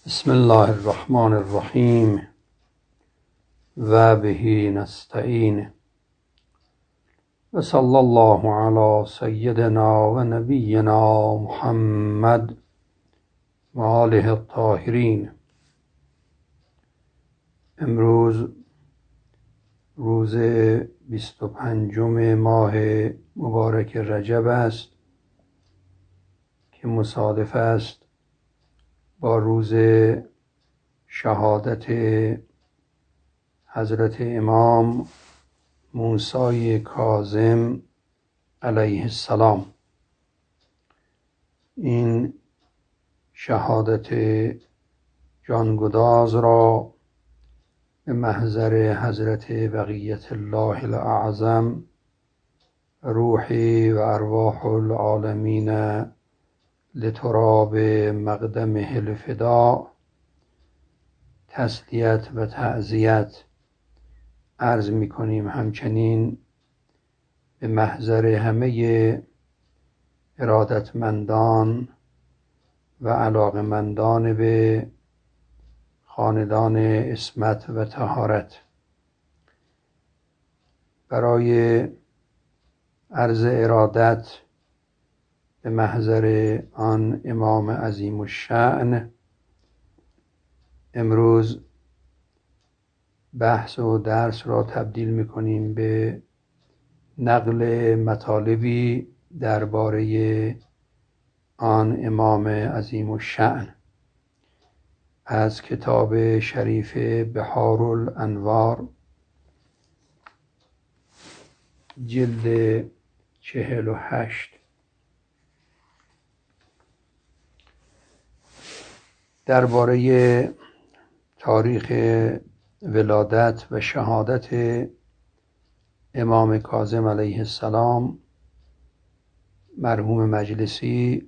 بسم الله الرحمن الرحیم و به نستعین و صلی الله علی سیدنا و نبینا محمد و آله الطاهرین. امروز روز 25 ماه مبارک رجب است که مصادف است با روز شهادت حضرت امام موسی کاظم علیه السلام. این شهادت جانگداز را به محضر حضرت بقیت الله الاعظم روحی و ارواح العالمین لتراب مقدمه الفدا تسلیت و تعزیت عرض می کنیم. همچنین به محضر همه ارادتمندان و علاقمندان به خاندان عصمت و طهارت برای عرض ارادت به محضر آن امام عظیم الشأن امروز بحث و درس را تبدیل می‌کنیم به نقل مطالبی درباره آن امام عظیم الشأن از کتاب شریف بحار الانوار جلد 48. درباره تاریخ ولادت و شهادت امام کاظم علیه السلام مرحوم مجلسی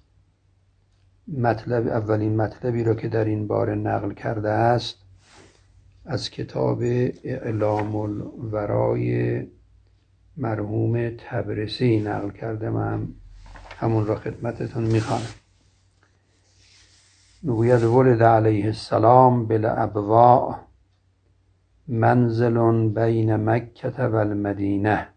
اولین مطلبی را که در این باره نقل کرده است از کتاب اعلام الورای مرحوم طبرسی نقل کرده. من همون را خدمتتون میخوانم. میگوید ولد علیه السلام بالابواء منزل بین مکه و المدینه.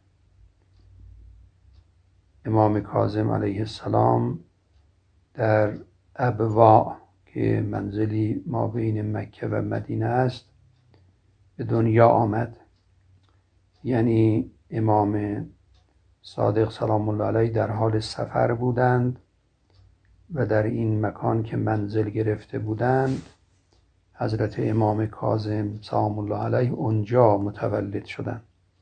امام کاظم علیه السلام در ابواء که منزلی ما بین مکه و مدینه است به دنیا آمد. یعنی امام صادق سلام الله علیه در حال سفر بودند و در این مکان که منزل گرفته بودند حضرت امام کاظم سلام الله علیه اونجا متولد شدند.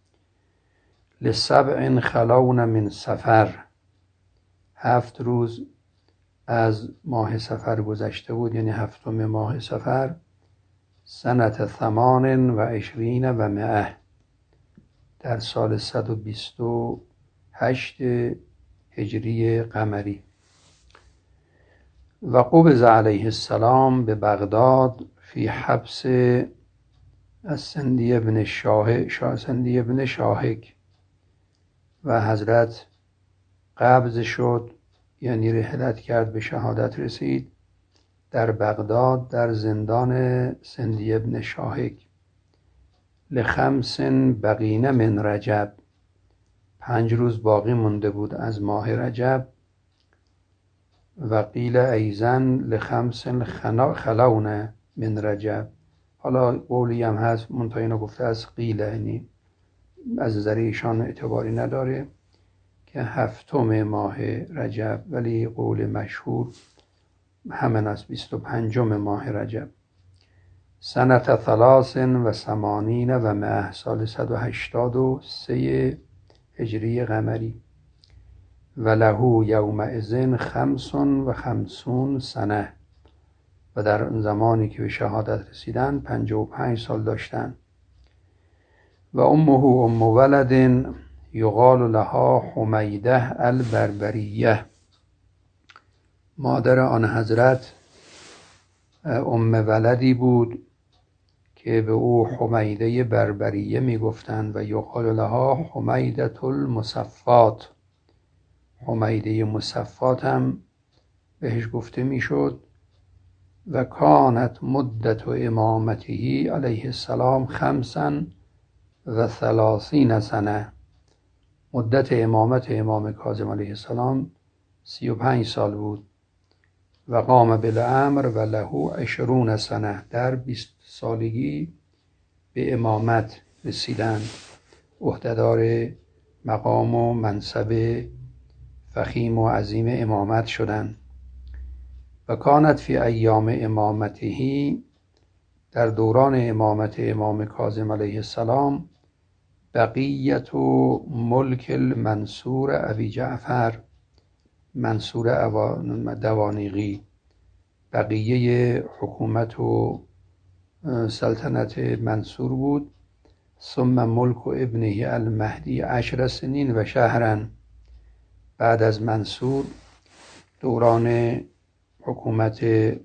لسبع خلون من سفر، 7 روز از ماه سفر گذشته بود، یعنی 7 ماه سفر، سنت 28 و 100 در سال 128 هجری قمری. و قبض علیه السلام به بغداد فی حبس السندی ابن شاهک و حضرت قبض شد، یعنی رحلت کرد، به شهادت رسید در بغداد در زندان سندی ابن شاهک. ل5 بقین من رجب، 5 روز باقی مونده بود از ماه رجب. و قیل ایزن ل5 خلون من رجب. حالا قولی هم هست منتها اینو گفته از قیل، یعنی از نظر ایشان اعتباری نداره که 7 ماه رجب، ولی قول مشهور همین است 25 ماه رجب. سنت 83 و 100 سال 183 هجری قمری. و له یومئذ 55 سنه و در اون زمانی که به شهادت رسیدن 55 سال داشتن. و امه ام ولد یقال لها حمیده البربریه، مادر آن حضرت ام ولدی بود که به او حمیده بربریه میگفتند و یقال لها حمیده المصفات، حمیده مصفات هم بهش گفته میشد و کانت مدت امامته علیه السلام 35 سنه. مدت امامت امام کاظم علیه السلام 35 سال بود. و قام بالامر و له 20 سنه. در 20 سالگی به امامت رسیدند، عهدهدار مقام و منصب فخیم و عظیم امامت شدند. و کانت فی ایام امامته، در دوران امامت امام کاظم علیه السلام، بقیت و ملک المنصور ابی جعفر، منصور دوانیقی، بقیه حکومت و سلطنت منصور بود. ثم ملک ابنه المهدی 10 سنین و شهرا. بعد از منصور دوران حکومت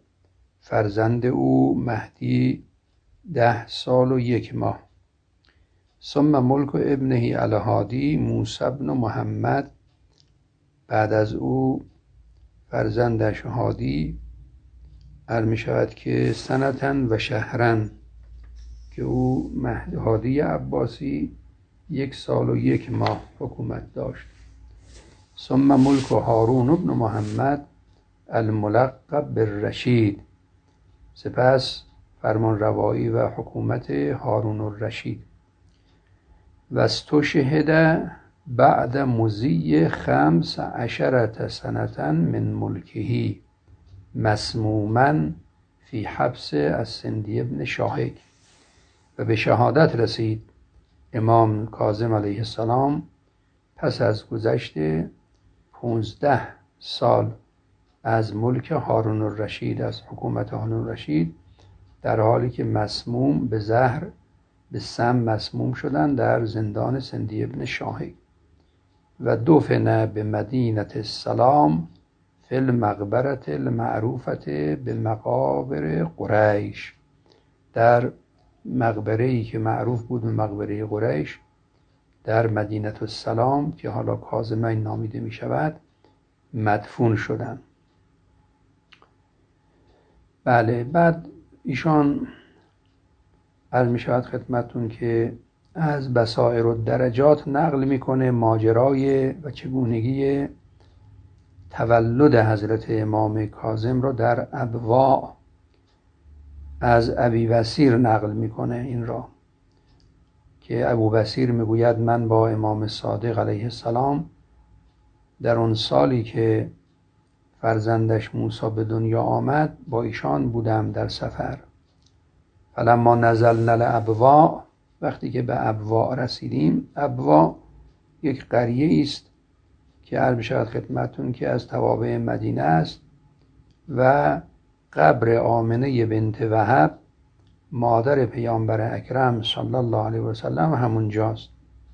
فرزند او مهدی 10 سال و 1 ماه. ثم ملک ابنه الهادی موسی بن محمد. بعد از او فرزندش هادی می شود که سنتن و شهرن، که او هادی عباسی 1 سال و 1 ماه حکومت داشت. ثم ملک هارون بن محمد الملقب بالرشید. سپس فرمان روایی و حکومت هارون الرشید. و استشهد بعد مضی 15 سنة من ملکه مسموما فی حبس السندی بن شاهک. و به شهادت رسید امام کاظم علیه السلام پس از گذشت 15 سال از ملک هارون الرشید، از حکومت هارون الرشید، در حالی که مسموم به زهر، به سم مسموم شدن در زندان سندی ابن شاهک. و دفن به مدینه السلام فی المقبره المعروفه به مقابر قریش، در مقبره‌ای که معروف بود به مقبره قریش در مدینه السلام که حالا کاظمین نامیده می شود مدفون شدند. بله، بعد ایشان عرض می شود خدمتون که از بصائر و درجات نقل میکنه ماجرای و چگونگی تولد حضرت امام کاظم را در ابواء از ابی بصیر نقل میکنه. این را که ابو بصیر میگوید من با امام صادق علیه السلام در اون سالی که فرزندش موسی به دنیا آمد با ایشان بودم در سفر. فلما نزلنا الابواء، وقتی که به ابواء رسیدیم، ابواء یک قریه است که عرض شود خدمتون که از توابع مدینه است و قبر آمنه بنت وهب مادر پیامبر اکرم صلی الله علیه و سلم همونجاست.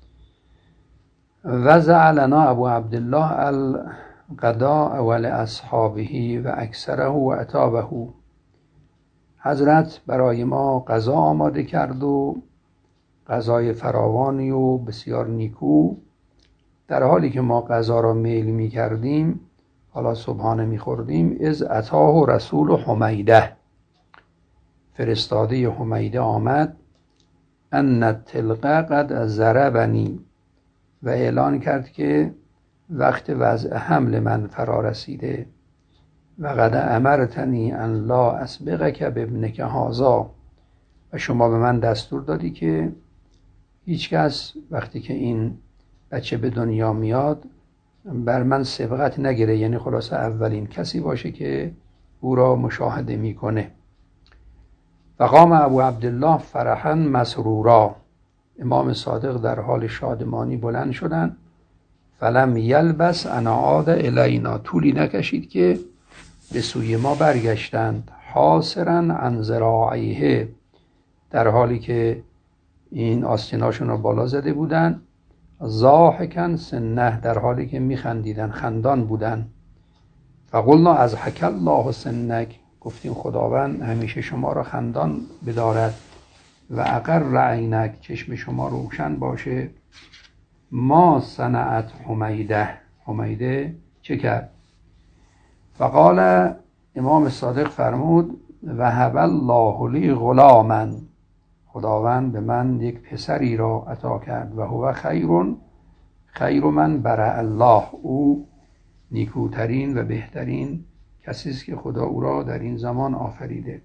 وضع لنا ابو عبدالله الغداء ولاصحابه و اکثره و عتابه. حضرت برای ما غذا آماده کرد و غذای فراوانی و بسیار نیکو. در حالی که ما غذا را میل می کردیم، حالا صبحانه می خوردیم، از اتاه رسول حمیده، فرستاده حمیده آمد، ان التلق قد ضربنی، و اعلان کرد که وقت وضع حمل من فرا رسیده. و قد امرتنی ان لا اسبقک بابنک هذا، و شما به من دستور دادی که هیچ کس وقتی که این بچه به دنیا میاد بر من سبقت نگیره، یعنی خلاصه اولین کسی باشه که او را مشاهده میکنه. و قام ابو عبدالله فرحا مسرورا، امام صادق در حال شادمانی بلند شدند. فلم یلبس ان عاد الینا، طولی نکشید که به سوی ما برگشتند. حاصرا عن ذراعیه، در حالی که این آستیناشون رو بالا زده بودن. ضاحکا سنه، در حالی که میخندیدن، خندان بودن. فقلنا اضحک الله سنک، گفتیم خداوند همیشه شما را خندان بدارد. و اقر عینک، چشم شما روشن باشه. ما صنعت حمیده، حمیده چه کرد؟ فقال، امام صادق فرمود وهب الله لی غلاما، خداوند به من یک پسری را عطا کرد. و هو خیر من برأ الله، او نیکوترین و بهترین کسی است که خدا او را در این زمان آفریده.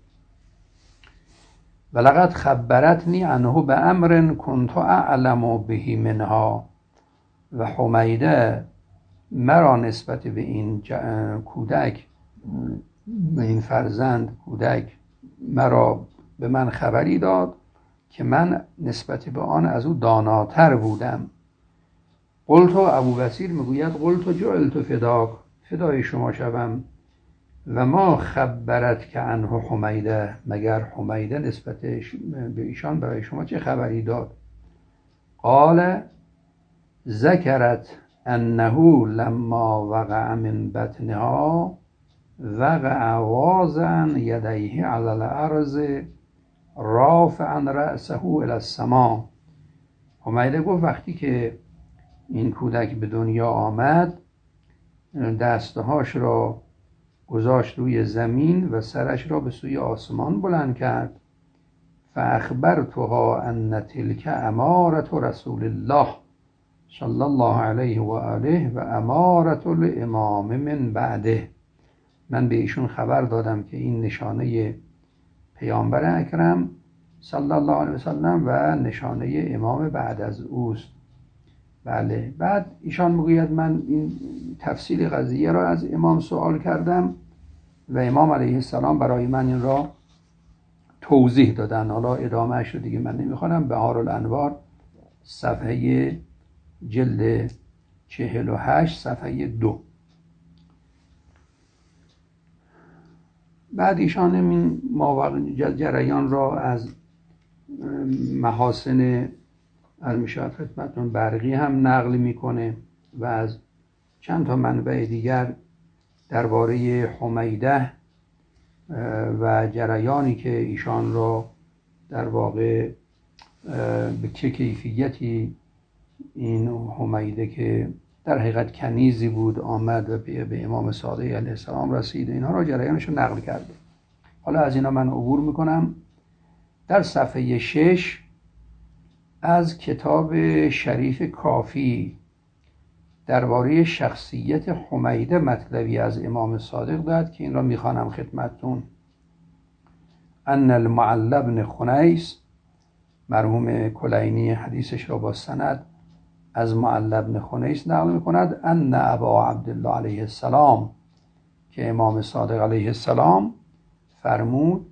ولقد خبرتنی عنه بامر کنت اعلم به منها، و حمیده مرا نسبت به این کودک، به این فرزند کودک مرا به من خبری داد که من نسبت به آن از او داناتر بودم. قلت، ابو بصیر میگوید قلت جعلت فداک، فدای شما شوم. و ما خبرت که عنه حمیده، مگر حمیده نسبت به ایشان برای شما چه خبری داد؟ قال ذکرت انه لما وقع من بطنها وقع واضعا یدیه علی الارض رافعا رأسه الی السماء. حمیده گفت وقتی که این کودک به دنیا آمد، دستهاش را گذاشت روی زمین و سرش را به سوی آسمان بلند کرد. فاخبرتها ان تلک امارة رسول الله صلی الله علیه و آله و امارة الامام من بعده، من به ایشون خبر دادم که این نشانه پیامبر اکرم صلی الله علیه و سلم و نشانه امام بعد از اوست. بله. بعد ایشان میگوید من این تفصیل قضیه را از امام سوال کردم و امام علیه السلام برای من این را توضیح دادن. حالا ادامهش رو دیگه من نمیخوانم. بهار الانوار صفحه جلد 48 صفحه 2. بعد ایشان این جریان را از محاسن المشاهد خدمتون برقی هم نقل میکنه و از چند تا منبع دیگر درباره حمیده و جریانی که ایشان را در واقع به چه کیفیتی این حمیده که در حقیقت کنیزی بود آمد و به امام صادق علیه السلام رسید، اینها را جریانش رو نقل کرده. حالا از اینا من عبور میکنم. در صفحه 6 از کتاب شریف کافی درباره شخصیت حمیده مطلبی از امام صادق داد که این را میخوانم خدمتتون. ان المعل بن خنیس، مرحوم کلینی حدیثش را با سند از معل بن خنیس نقل میکند، ان ابا عبدالله علیه السلام، که امام صادق علیه السلام فرمود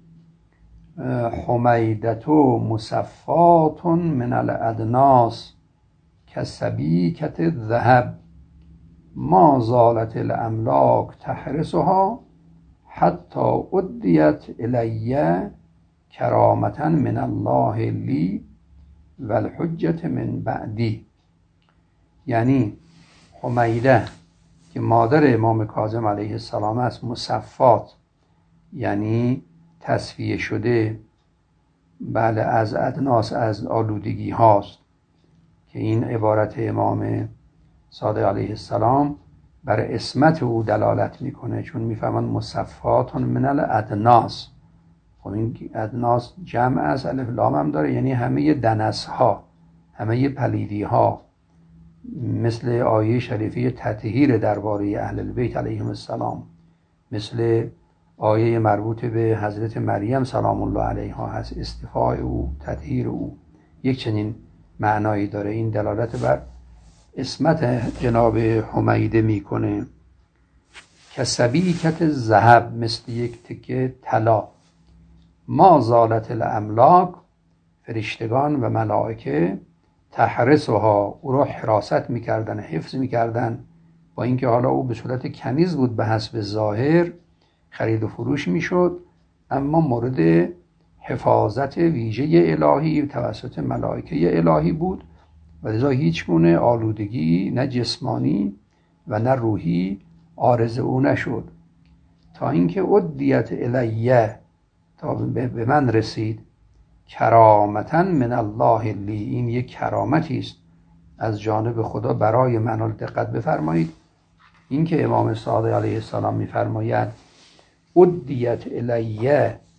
حمیدتو مصفات من الادناس کسبیکت الذهب ما زالت الاملاک تحرسها حتی ادیت الی کرامتا من الله لی و الحجت من بعدی. یعنی حمیده که مادر امام کاظم علیه السلام است، مصفات یعنی تصفیه شده، بله، از ادناس، از آلودگی هاست، که این عبارت امام صادق علیه السلام بر عصمت او دلالت میکنه، چون میفهمن مصفات من الادناس. خب این ادناس جمع از الف لام هم داره، یعنی همه دنس ها، همه پلیدی ها، مثل آیه شریفه تطهیر درباره اهل البیت علیهم السلام، مثل آیه مربوط به حضرت مریم سلام الله علیها هست، اصطفاء او، تطهیر او، یک چنین معنایی داره. این دلالت بر عصمت جناب حمیده میکنه. کسبیکت ذهب، مثل یک تکه طلا. ما زالت الاملاک، فرشتگان و ملائکه تحرسها، او را حراست میکردن، حفظ میکردن، با اینکه حالا او به صورت کنیز بود به حسب ظاهر، خرید و فروش میشد، اما مورد حفاظت ویژه الهی توسط ملائکه الهی بود و لذا هیچ گونه آلودگی نه جسمانی و نه روحی عارض او نشد، تا اینکه ادیت الیه، تا به من رسید، کرامتا من الله لی، این یک کرامتی است از جانب خدا برای من. دقت بفرمایید، این که امام صادق علیه السلام میفرماید ادیت الیه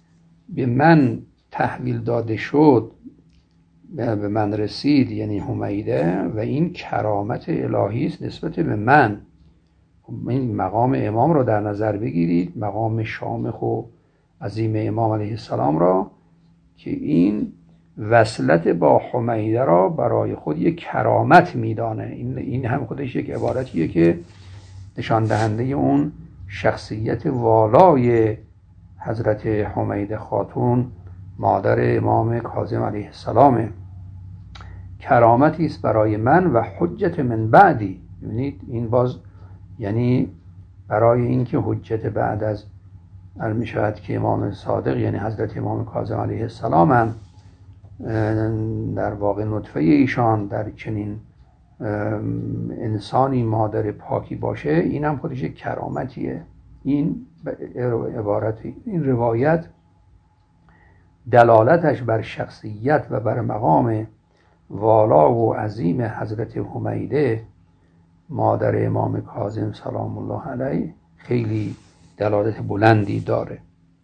به من تحویل داده شد، به من رسید، یعنی حمیده، و این کرامت الهی است نسبت به من. این مقام امام رو در نظر بگیرید، مقام شامخ و عظیم امام علیه السلام را، که این وصلت با حمیده را برای خود یک کرامت میدانه. این هم خودش یک عبارتیه که نشان دهنده اون شخصیت والای حضرت حمیده خاتون مادر امام کاظم علیه السلام. کرامتی است برای من و حجت من بعدی. ببینید این باز یعنی برای اینکه حجت بعد از میشود که امام صادق یعنی حضرت امام کاظم علیه السلام هم در واقع نطفه ایشان در چنین انسانی مادر پاکی باشه، این هم خودش کرامتیه. این عبارت، این روایت دلالتش بر شخصیت و بر مقام والا و عظیم حضرت حمیده مادر امام کاظم سلام الله علیه خیلی دلالت بلندی داره.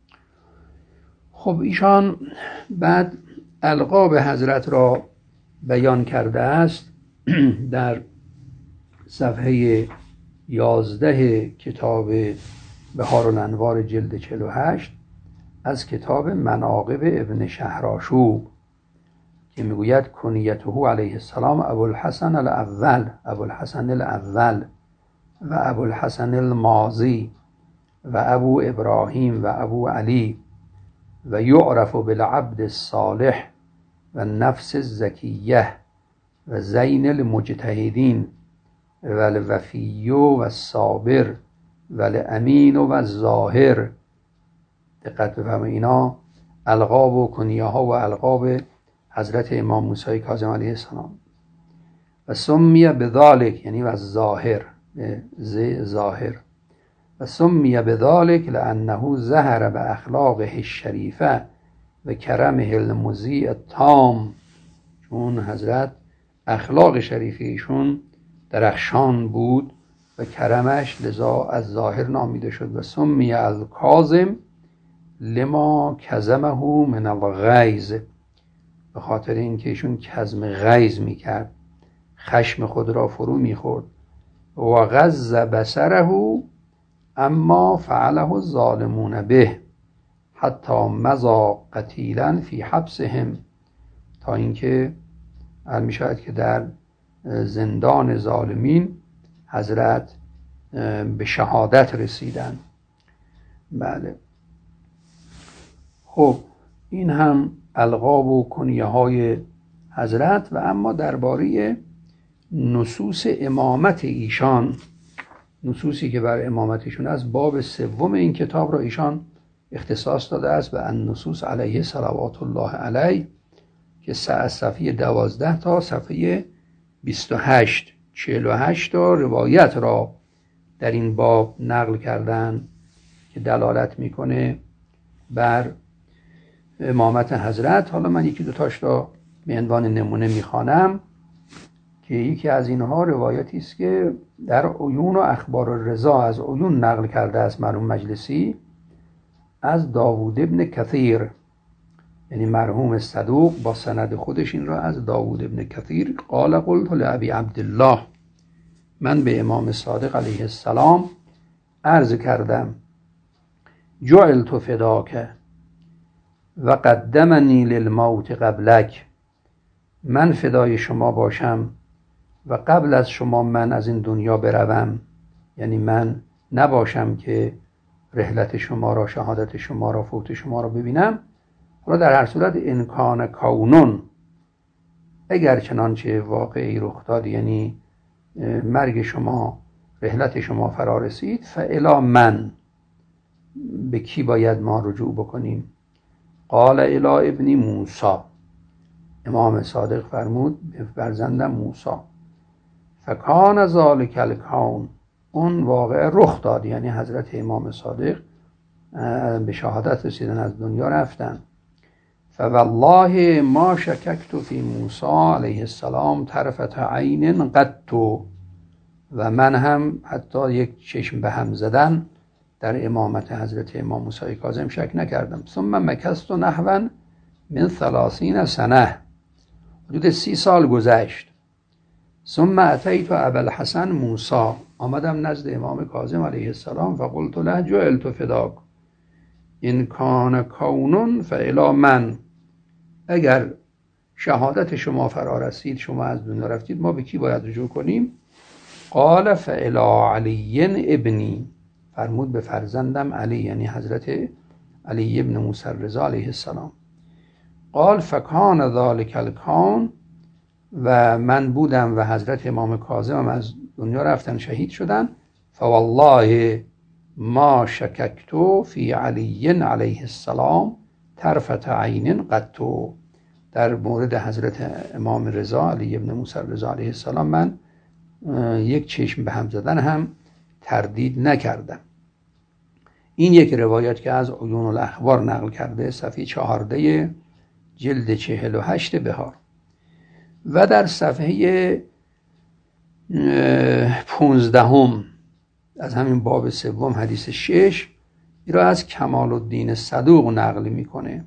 خب ایشان بعد القاب حضرت را بیان کرده است در صفحه 11 کتاب بهارالانوار جلد 48 از کتاب مناقب ابن شهرآشوب که میگوید کنیته علیه السلام ابوالحسن الاول و ابوالحسن الماضی و ابو ابراهیم و ابو علی و یعرف بالعبد الصالح و النفس الزکیه و زین المجتهدین و الوفی و الصابر و الامین و الظاهر. دقت بفرمایید، اینا القاب و کنیه ها و القاب حضرت امام موسی کاظم علیه السلام. و سمی بذالک یعنی و الظاهر ظاهر، و سمی بذالک لانه ظهر باخلاقه الشریفه و کرمه المضیء التام، چون حضرت اخلاق شریفه ایشون درخشان بود و کرمش لذا از ظاهر نامیده شد. و سمی الکاظم لما کظمه من الغیظ، به خاطر اینکه ایشون کظم غیظ میکرد، خشم خود را فرو میخورد. و غض بصره اما فعله الظالمون به حتی مضى قتیلا فی حبسهم، تا اینکه می شود که در زندان ظالمین حضرت به شهادت رسیدند. بله. خب این هم القاب و کنیه های حضرت. و اما درباره نصوص امامت ایشان، نصوصی که بر امامتشون از باب 3 این کتاب را ایشان اختصاص داده است و النصوص علیه صلوات الله علیه، که از صفحه 12 تا صفحه 28 48 تا روایت را در این باب نقل کردن که دلالت میکنه بر امامت حضرت. حالا من یکی دو تاش را به عنوان نمونه میخوانم که یکی از اینها روایتی است که در عیون و اخبار الرضا از عیون نقل کرده است مرحوم مجلسی از داوود ابن کثیر، یعنی مرحوم صدوق با سند خودش این را از داوود ابن کثیر قال قلت لابی عبدالله، من به امام صادق علیه السلام عرض کردم جعلت فداک و قدمنی للموت قبلک، من فدای شما باشم و قبل از شما من از این دنیا بروم، یعنی من نباشم که رحلت شما را، شهادت شما را، فوت شما را ببینم. حالا در هر صورت انکان کونون، اگر چنانچه واقعی رخ داد، یعنی مرگ شما، رحلت شما فرا رسید، فالی من، به کی باید ما رجوع بکنیم؟ قال الی ابن موسی، امام صادق فرمود به فرزندم موسی. فکان ذلک الکون، اون واقع رخ داد، یعنی حضرت امام صادق به شهادت رسیدن، از دنیا رفتن. فوالله ما شککت فی موسی علیه السلام طرفة عین قط، و من هم حتی یک چشم به هم زدن در امامت حضرت امام موسی کاظم شک نکردم. ثم مکثت نحوا من 30 سنه، حدود 30 سال گذشت. ثم اتیت ابوالحسن موسی، آمدم نزد امام کاظم علیه السلام. فقلت له جعلت فداک ان کان کون فالی من، اگر شهادت شما فرا رسید، شما از دنیا رفتید، ما به کی باید رجوع کنیم؟ قال فالی علی ابنی، فرمود به فرزندم علی، یعنی حضرت علی ابن موسی رضا علیه السلام. قال فکان ذلک الکون، و من بودم و حضرت امام کاظم از دنیا رفتن، شهید شدن. فوالله ما شککت فی علی علیه السلام طرفة عین قط، در مورد حضرت امام رضا علی ابن موسی رضا علیه السلام من یک چشم به هم زدن هم تردید نکردم. این یک روایت که از عیون الاخبار نقل کرده، صفحه 14 جلد 48 بهار. و در صفحه 15 از همین باب سوم حدیث 6 این را از کمال الدین صدوق نقل میکنه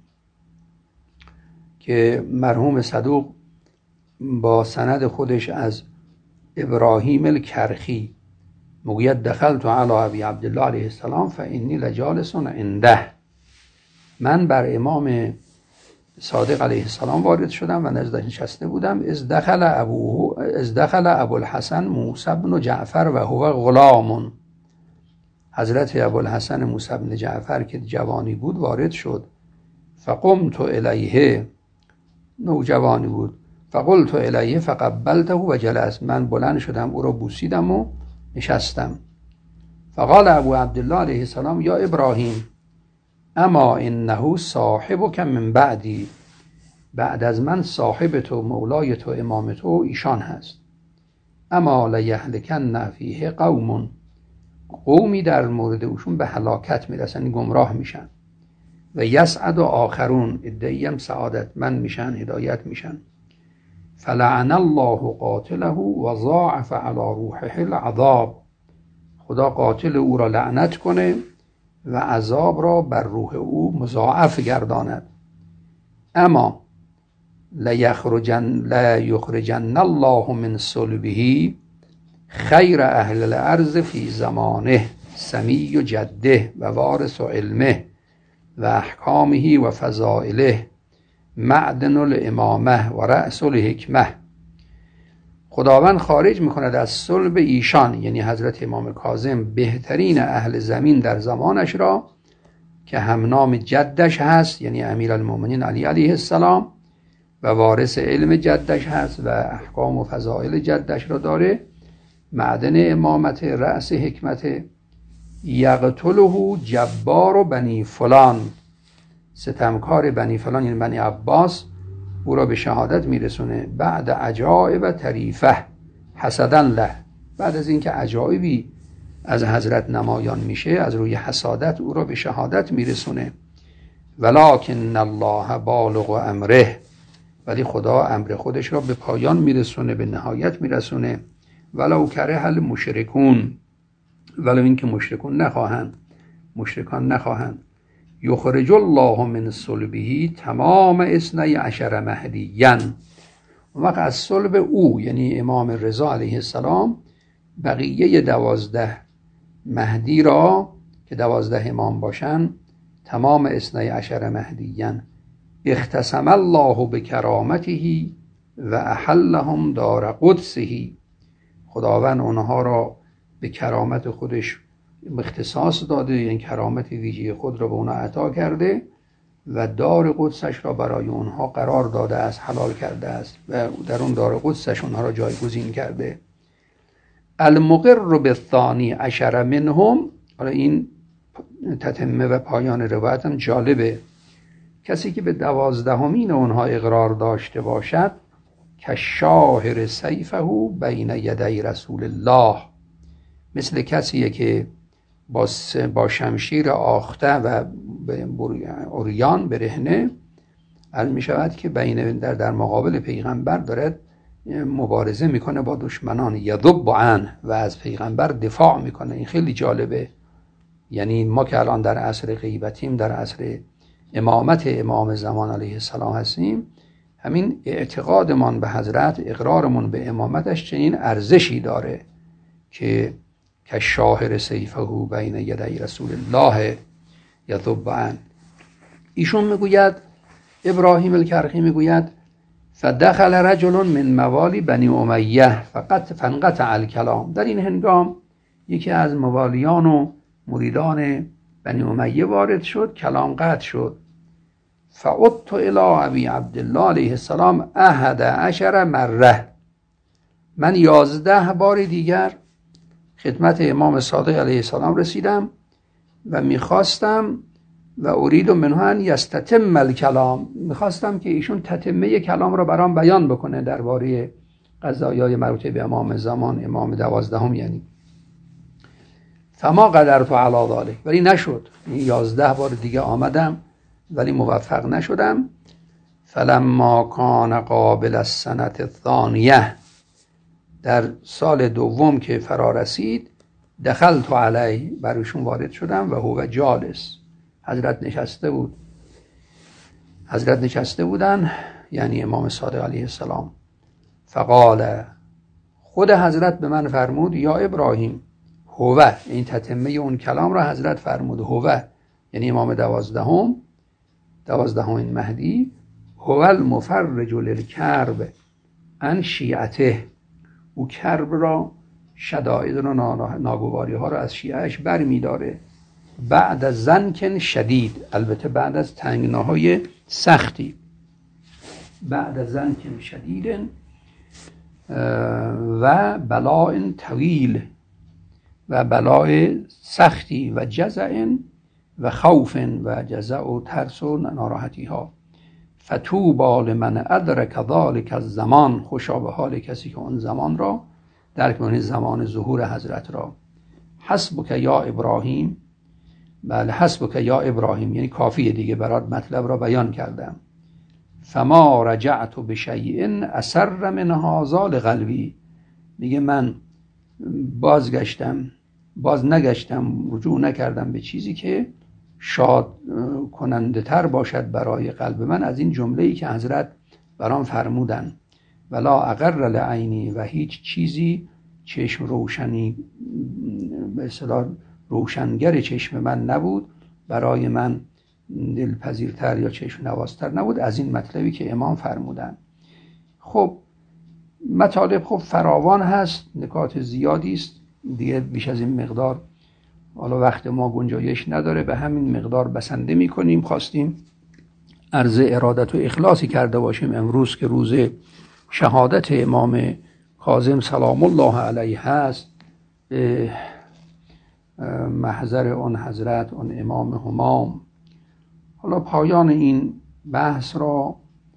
که مرحوم صدوق با سند خودش از ابراهیم الکرخی میگوید دخلت علی ابی عبدالله علیه السلام فانی لجالس عنده، من بر امام صادق علیه السلام وارد شدم و نزدش نشسته بودم. از دخل ابوالحسن موسی بن جعفر و هو غلام، حضرت ابوالحسن موسی بن جعفر که جوانی بود وارد شد. فقمت الیه، نوجوانی بود. فقلت الیه فقبلته و جلس، من بلند شدم او را بوسیدم و نشستم. فقال ابو عبدالله علیه السلام یا ابراهیم اما انه صاحبک من بعدی، بعد از من صاحب تو، مولای تو، امام تو ایشان هست. اما لیهلکن فیه قوم، قومی در مورد اوشون به هلاکت میرسن، گمراه میشن. و یسعد و آخرون، ادعی هم سعادتمند میشن، هدایت میشن. فلعن الله قاتله و ضاعف علی روحه العذاب، خدا قاتل او را لعنت کنه و عذاب را بر روح او مضاعف گرداند. اما لیخرجن الله من صلبه خیر اهل الارض فی زمانه سمی جده و وارث علمه و احکامه و فضائله معدن الامامه و رأس الحکمه، خداوند خارج میکند از صلب ایشان، یعنی حضرت امام کاظم، بهترین اهل زمین در زمانش را که هم نام جدش هست، یعنی امیرالمومنین علی علیه السلام، و وارث علم جدش هست و احکام و فضائل جدش را داره، معدن امامت، رأس حکمت. یقتله جبار بنی فلان، ستمکار بنی فلان یعنی بنی عباس، او را به شهادت میرسونه. بعد عجائب طریفه حسدن له، بعد از اینکه عجایبی از حضرت نمایان میشه، از روی حسادت او را به شهادت میرسونه. ولکن الله بالغ امره، ولی خدا امر خودش را به پایان میرسونه، به نهایت میرسونه. ولو کره المشرکون، ولو اینکه مشرکان نخواهند. یخرج الله من صلبه تمام 12 مهدیاً، اون وقت از صلب او یعنی امام رضا علیه السلام بقیه 12 مهدی را که 12 امام باشن، تمام 12 مهدیاً. اختصم الله بکرامته و احلهم دار قدسه، خداوند اونها را به کرامت خودش اختصاص داده، یعنی کرامت ویژه خود را به اونها عطا کرده و دار قدسش را برای اونها قرار داده است، حلال کرده است و در اون دار قدسش اونها را جایگزین کرده. المقر بالثانی عشر منهم، حالا این تتمه و پایان روایت هم جالبه، کسی که به 12مین اونها اقرار داشته باشد که شاهر سیفه بین یدی رسول الله، مثل کسیه که با شمشیر آخته و عریان برهنه عرض می شود که بین در مقابل پیغمبر دارد مبارزه میکنه با دشمنان، یذب عنه، و از پیغمبر دفاع میکنه. این خیلی جالبه، یعنی ما که الان در عصر غیبتیم، در عصر امامت امام زمان علیه السلام هستیم، همین اعتقادمان به حضرت، اقرارمون به امامتش چنین ارزشی داره که کالشاهر سیفه بین یدی رسول الله یذب عنه. ایشون میگوید، ابراهیم الکرخی میگوید فدخل رجل من موالی بنی امیه فانقطع الکلام. در این هنگام یکی از موالیان و مریدان بنی امیه وارد شد، کلام قطع شد. فعدت الی ابی عبدالله علیه السلام 11 مره. من 11 بار دیگر خدمت امام صادق علیه السلام رسیدم و میخواستم و ارید منه ان یستتم الکلام، میخواستم که ایشون تتمه کلام را برام بیان بکنه درباره قضایای مربوط به امام زمان، امام 12، یعنی فما قدرت علی ذلک، ولی نشد. 11 بار دیگه آمدم ولی موفق نشدم. فلما کان قابل السنه الثانیه، در سال دوم که فرا رسید، دخلت علیه، برایشون وارد شدم و هو جالس، حضرت نشسته بودن، یعنی امام صادق علیه السلام. فقال، خود حضرت به من فرمود یا ابراهیم، هو، این تتمه اون کلام را حضرت فرمود، هو یعنی امام 12 مهدی، هو المفرج للکرب عن شیعته، او کرب را، شدائد و ناگواری ها را از شیعهش بر می داره. بعد از زنکن شدید، البته بعد از تنگناهای سختی، بعد از زنکن شدید و بلاء طویل، و بلاء سختی، و جزع و خوف، و جزع و ترس و ناراحتی ها. فتوبى لمن ادرک ذلک الزمان، خوشا به حال کسی که اون زمان را درک کنه، زمان ظهور حضرت را. حسبک یا ابراهیم، بله حسبک یا ابراهیم، یعنی کافیه دیگه، برات مطلب را بیان کردم. فما رجعت بشیء اسر من هذا لقلبی، میگه من باز نگشتم، رجوع نکردم به چیزی که شاد کننده تر باشد برای قلب من از این جمله‌ای که حضرت برام فرمودن. ولا اقر لعینی، و هیچ چیزی چشم روشنی، به اصطلاح روشنگر چشم من نبود، برای من دلپذیرتر یا چشم نوازتر نبود از این مطلبی که امام فرمودن. خب مطالب خب فراوان هست، نکات زیادی است دیگه، بیش از این مقدار حالا وقت ما گنجایش نداره، به همین مقدار بسنده میکنیم. خواستیم عرض ارادت و اخلاصی کرده باشیم امروز که روز شهادت امام کاظم سلام الله علیه هست، به محضر اون حضرت، اون امام همام. حالا پایان این بحث را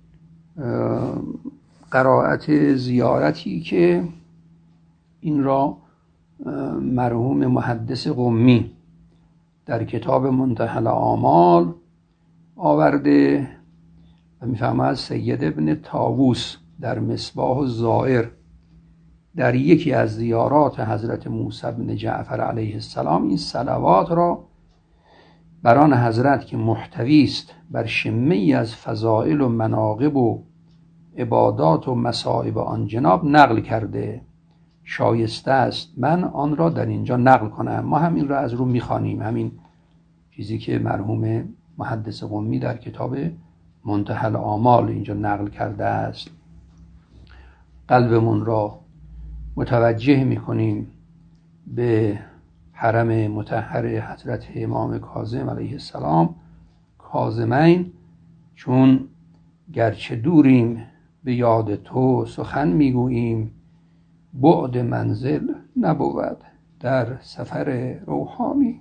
قرائت زیارتی که این را مرحوم محدث قمی در کتاب منتهی الآمال آورده و میفهمد سید ابن طاووس در مصباح الزائر در یکی از زیارات حضرت موسی بن جعفر علیه السلام این صلوات را بران حضرت که محتوی است بر شمه‌ای از فضائل و مناقب و عبادات و مصائب آن جناب نقل کرده. شایسته است من آن را در اینجا نقل کنم. ما همین را از رو میخوانیم، همین چیزی که مرحوم محدث قمی در کتاب منتهی الآمال اینجا نقل کرده است. قلبمون را متوجه میکنیم به حرم مطهر حضرت امام کاظم علیه السلام، کاظمین، چون گرچه دوریم به یاد تو سخن میگوییم، بعد منزل نبود در سفر روحانی.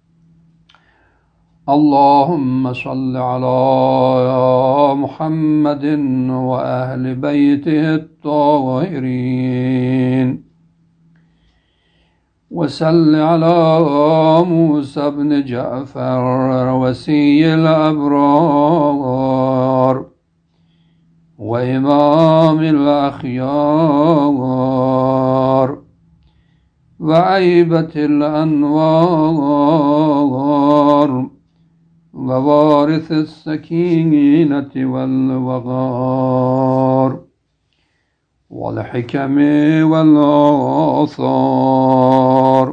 اللهم صل على محمد و اهل بیته الطاهرین و صل على موسی بن جعفر وصی الابرار و امام الاخیار وعيبة الأنوار ووارث السكينة والوقار والحكم والآثار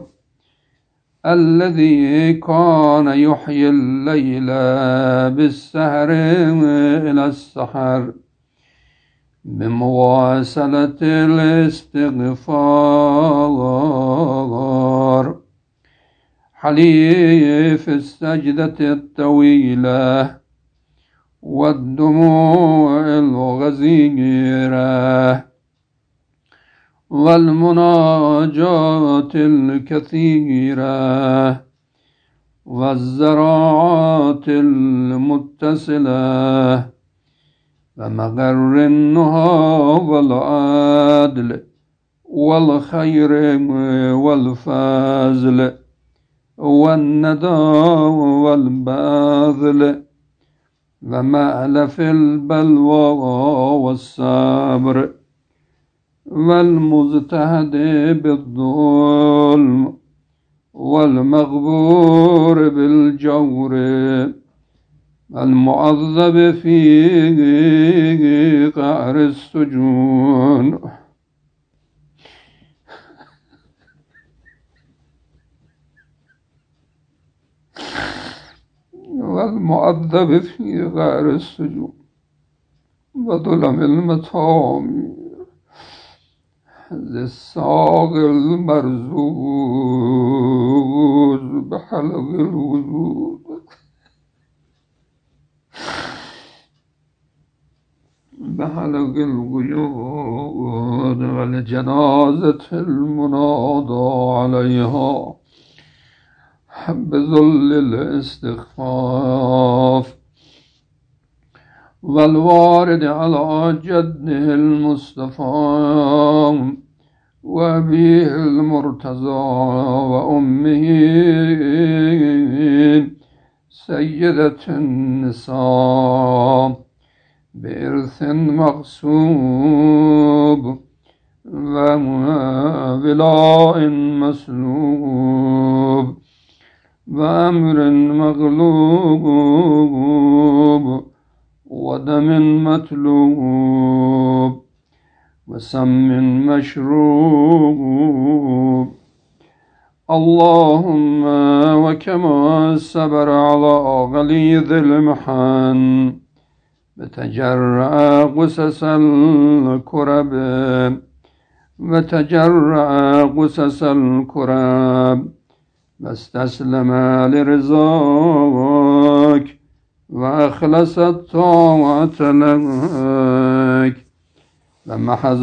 الذي كان يحيي الليل بالسهر إلى السحر بمواصلة الاستغفار حليف السجدة الطويلة والدموع الغزيرة والمناجاة الكثيرة والزراعات المتصلة ومغر النهى والعدل والخير والفضل والندى والبذل ومألف البلوى والصبر والمجتهد بالظلم والمغبور بالجور المعذب في قعر السجون والمعذب في قعر السجون وظلم المطامع للصاغ المرزوز بحلق الوجود بحلق القيود والجنازة المناضى عليها بذل الاستخفاف والوارد على جده المصطفى وأبيه المرتضى وأمه سيدة النساء بإرث مغصوب وولاء مسلوب وأمر مغلوب ودم مطلوب وسم مشروب اللهم وكما صبر على غليظ المحن بتجرع قسس الكرب وتجرع قسس الكرب واستسلم لرضاك وأخلص الطاعة لك ومحز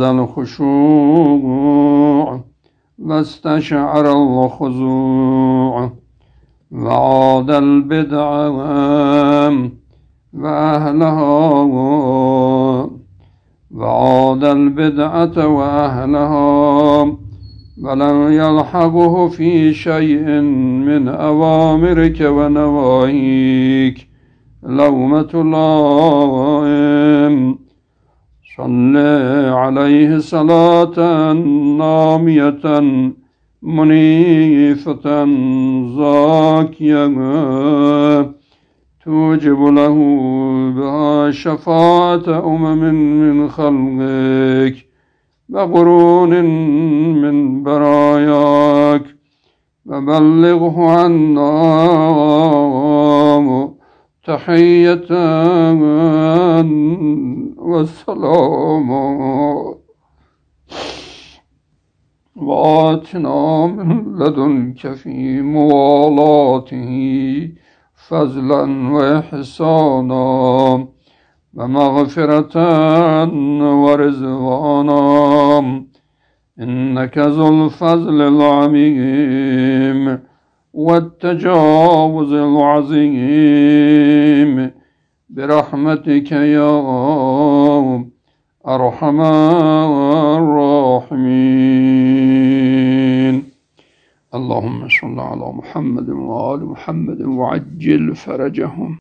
الخشوع واستشعر الخضوع وعاد البدع وأهلها وعاد البدعة وأهلها ولم يلحقه في شيء من أوامرك ونواهيك لومة لائم صل عليه صلاة نامية منيفة زاكية توجب له بها شفاعة من خلقك وقرون من براياك وبلغه عنا تحية والسلام وآتنا من لدنك في موالاته فضلا وإحسانا ومغفرة ورضوانا إنك ذو الفضل العميم والتجاوز العظيم برحمتك يا أرحم الراحمين. اللهم صل على محمد وآل محمد وعجل فرجهم.